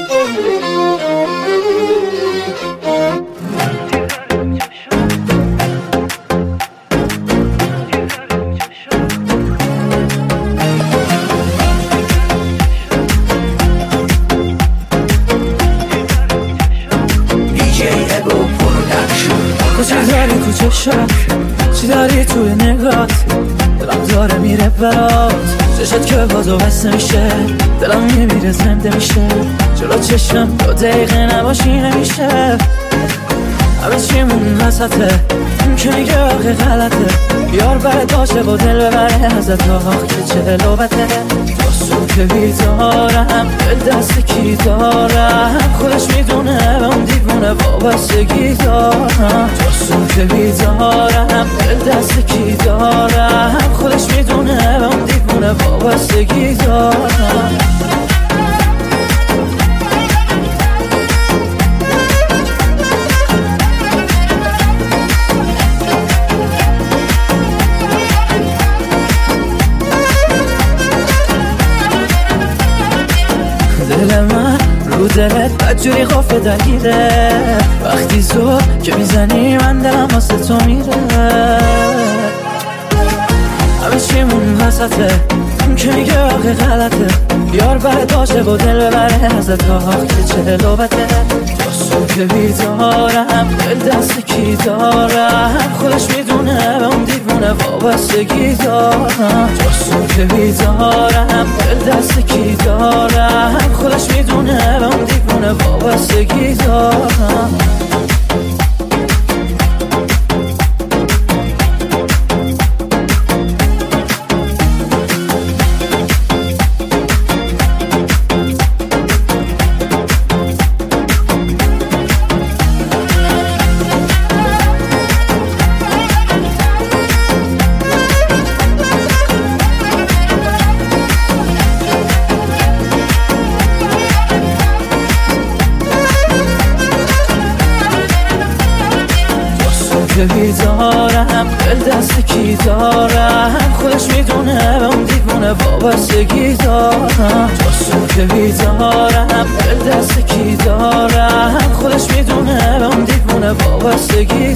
چی داری توی نگات دلم داره میره برات چشت که بازو بسته میشه دلم میمیره زنده میشه جلو چشم 2 دقیقه نباشی نمیشه همه چیمون وسطه اون که میگه آخه غلطه یار برد باشه و دل ببره ازت آخ که چه لوبته تو که بیدارم دل دست کی دارم خودش میدونه به اون دیوونه وابستگی دارم تو که بیدارم دل دست کی دارم خودش میدونه به اون دیوونه وابستگی دارم دل من رو دلت بدجوری قافه درگیره وقتی زور که میزنی من دلم واسه تو میره همه چیمون وسطه اون که میگه آخه غلطه یار برد باشه و دل ببره ازت آخ که چه لوبته تو که بیدارم دل دست کی دارم خودش میدونه به اون دیوونه وابستگی دارم تو که بیدارم دل دست کی دارم خودش میدونه به اون دیوونه وابستگی دارم که بیدارم دل دست کی دارم خودش میدونه به اون دیوونه وابستگی دارم تو که بیدارم دل دست کی دارم خودش میدونه به اون دیوونه وابستگی